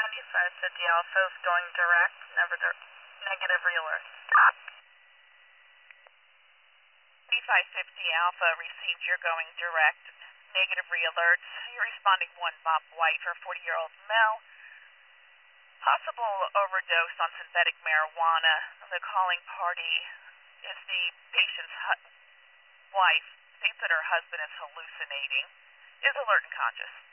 2550 Alpha is going direct, negative realert. 2550 Alpha received your going direct, negative realert. You're responding 1 Bob White for a 40-year-old male. Possible overdose on synthetic marijuana. The calling party is the patient's wife. States that her husband is hallucinating. Is alert and conscious.